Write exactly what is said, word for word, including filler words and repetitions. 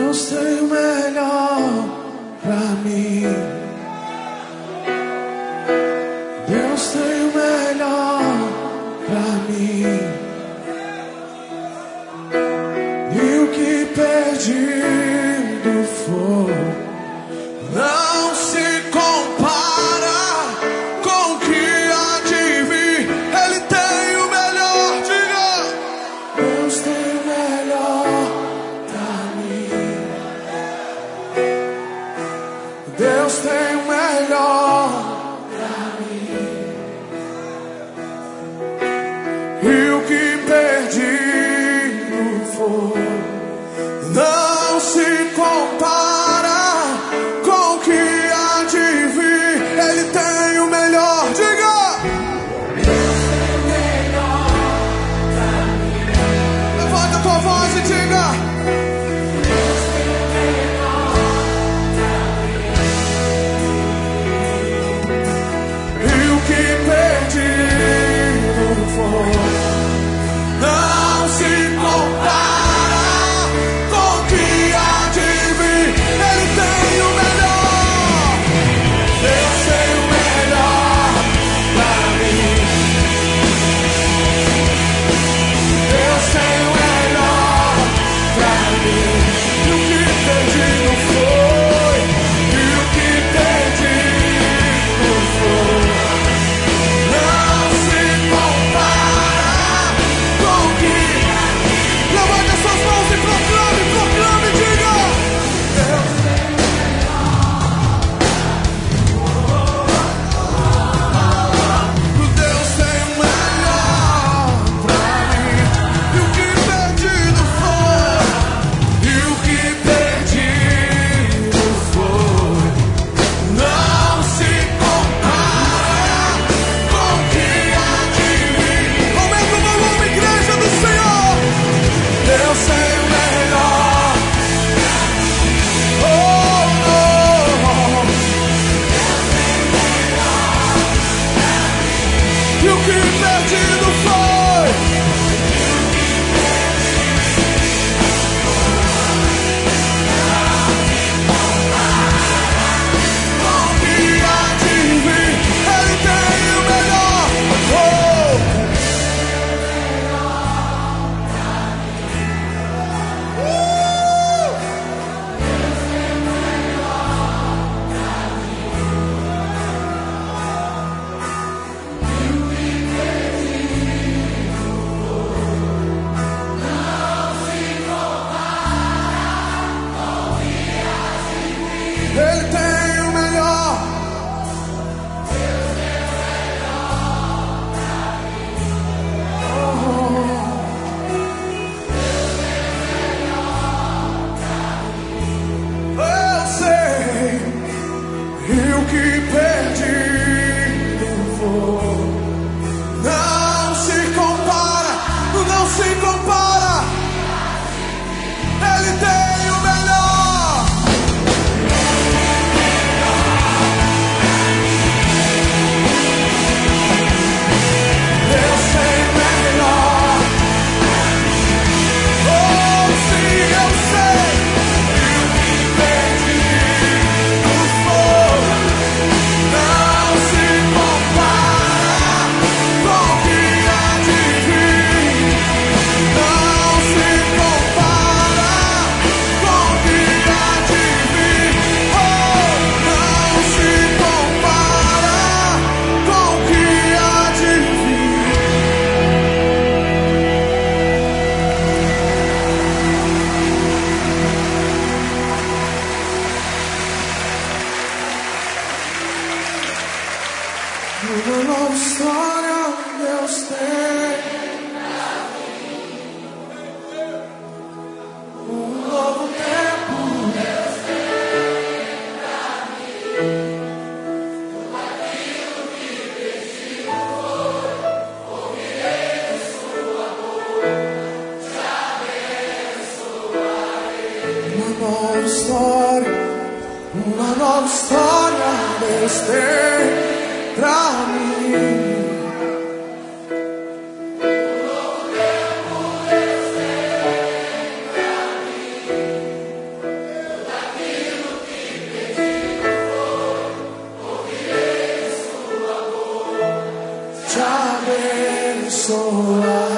Deus tem o melhor pra mim. Deus tem o melhor pra mim. E o que perdido for não se compara com o que há de vir. Ele tem o melhor, diga. Deus tem o melhor pra mim. Deus tem o melhor pra mim. E o que perdido for não se compara com o que há de vir. Ele tem o melhor, diga. Deus tem o melhor pra mim. Levanta a tua voz e diga. Deus tem o melhor pra mim. E o que perdido for não se compara. Uma nova história Deus tem, um novo tempo Deus tem pra mim. Tudo aquilo que preciso foi, ouvirei de sua boca, te abençoarei. Uma nova história, uma nova história Deus tem pra mim. Um novo tempo Deus tem pra mim. voar.